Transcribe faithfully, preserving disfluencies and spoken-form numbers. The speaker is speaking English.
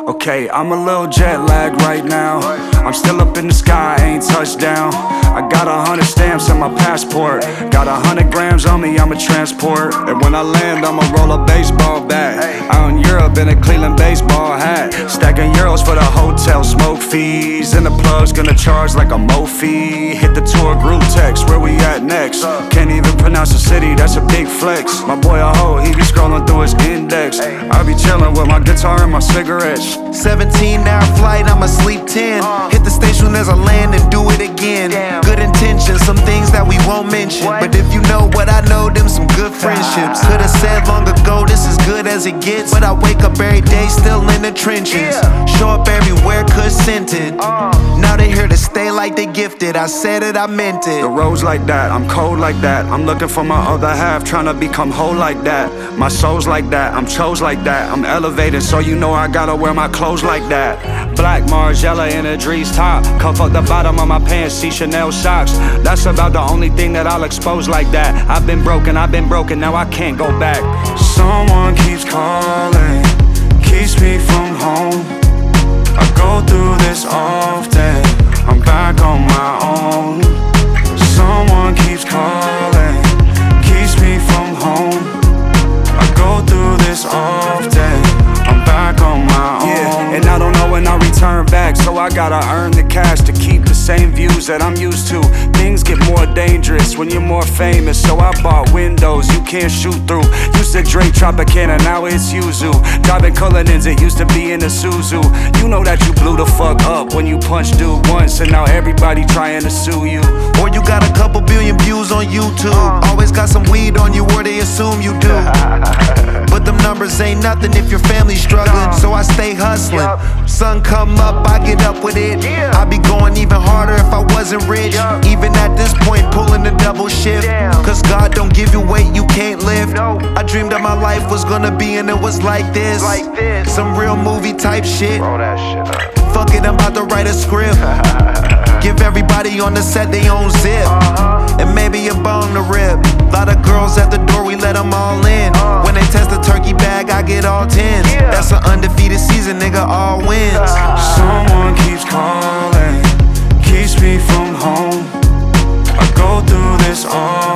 Okay, I'm a little jet lagged right now. I'm still up in the sky, ain't touched down. I got a hundred stamps on my passport. Got a hundred grams on me, I'm a transport. And when I land, I'ma roll a baseball bat. Out in Europe in a Cleveland baseball hat. Stacking euros for the hotel smoke fees. And the plug's gonna charge like a mo fee. Hit the tour group text, where we at next? Can't even pronounce the city, that's a big flex. My boy a hoe, he be scrolling through his index. I be chillin' with my guitar and my cigarettes. Seventeen hour flight, I'ma sleep ten. Hit the station as I land and do it again. Good intentions, some things that we won't mention. But if you know what I know, them some good friendships. Could've said long ago, this is good as it gets. But I wake up every day still in the trenches. Show up everywhere, cause sent it. Now they here to stay like they gifted. I said it, I meant it. The road's like that, I'm cold like that. I'm looking for my other half, trying to become whole like that. My soul's like that, I'm chose like that. I'm elevated, so you know I gotta wear my clothes like that. Black Margiela in a Dries top. Cuff up the bottom of my pants, see Chanel socks. That's about the only thing that I'll expose like that. I've been broken, I've been broken, now I can't go back. Someone keeps calling, keeps me from home. I go through this often, I'm back on my own. Someone keeps calling, keeps me from home. I go through this often, I'm back on my own. Yeah, and I don't know when I'll return back, so I gotta earn the cash to keep the same views that I'm used to. Things get more dangerous when you're more famous, so I bought windows you can't shoot through. Used to drink Tropicana, now it's Yuzu. Driving Cullinans, it used to be in a Suzu. You know that you blew the fuck up when you punched dude once, and now everybody trying to sue you. Or you got a couple billion views on YouTube. Always got some weed on you, or they assume you do. But them numbers ain't nothing if your family's struggling, so I stay hustling. Sun come up, I get up with it. I'd be going even harder if I wasn't rich. Even at this point, pulling the double shift. Cause God don't give you weight you can't lift. I dreamed that my life was gonna be, and it was like this. Some real movie type shit. Fuck it, I'm about to write a script. Give everybody on the set they own zip. And maybe a bone to rip. Lot of girls at the door, we let them all in. When they test the turkey bag, I get all tens. That's an undefeated season, nigga, all wins. Someone keeps calling, keeps me from home. I go through this all